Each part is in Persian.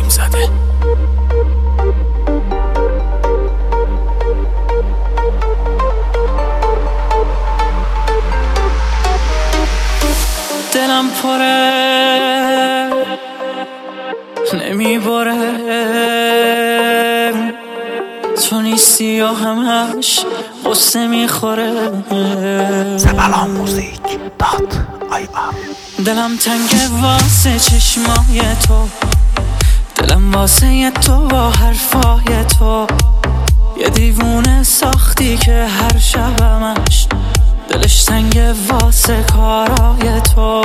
سلام زده. دلم پره نمیباره، تو نیستی یا همش قصه میخوره. سبلان موزیک .ir. دلم تنگه واسه چشمای تو، دلم واسه تو با حرفای تو. یه دیوونه ساختی که هر شبمش دلش تنگه واسه کارای تو.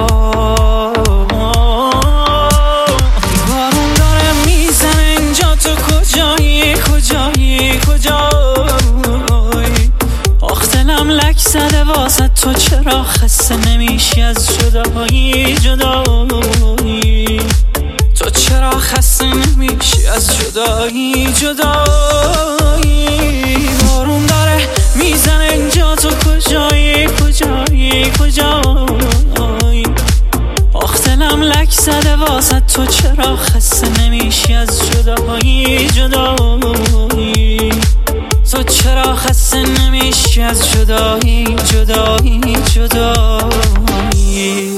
بارون داره میزنه اینجا، تو کجایی کجایی کجایی؟ آخ دلم لک زده واسه تو، چرا خسته نمیشی از جدایی جدایی؟ تو چرا خسته نمیشی از جدایی جدایی؟ بارون داره میزنه اینجا، تو کجایی کجایی کجایی؟ آخ دلم لک زده واسه تو، چرا خسته نمیشی از جدایی جدایی؟ تو چرا خسته نمیشی از جدایی جدایی جدایی؟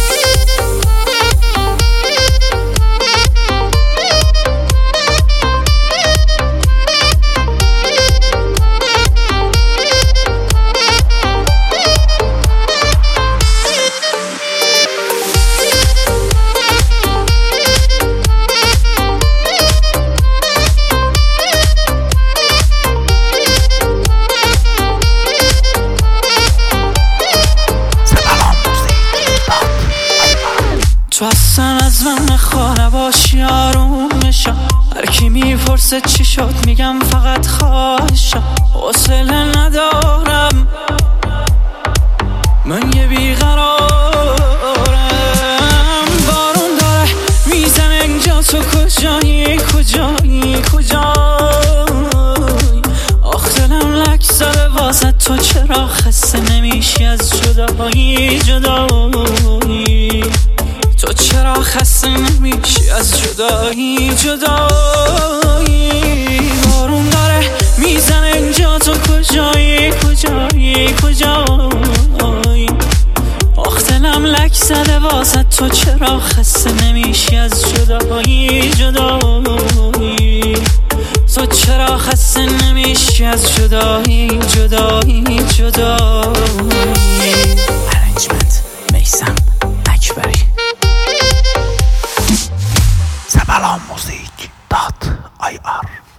تو اصلا از من نخواه نباشی آروم میشم. هر کی میپرسه چی شد میگم فقط خواهشم. حوصله ندارم من یه بیقرارم. بارون داره میزنه اینجا، تو کجایی کجایی کجایی؟ آخ دلم لک زده واسه تو، چرا خسته نمیشی از جدایی جدایی؟ تو چرا خسته نمیشی از جدایی جدایی؟ بارون داره میزنه اینجا، تو کجایی کجایی کجایی؟ آخ دلم لک زده واسه تو، چرا خسته نمیشی از جدایی جدایی؟ تو چرا خسته نمیشی از جدایی جدایی جدایی؟ ارنجمنت میثم اکبری. سبلان موزیک .ir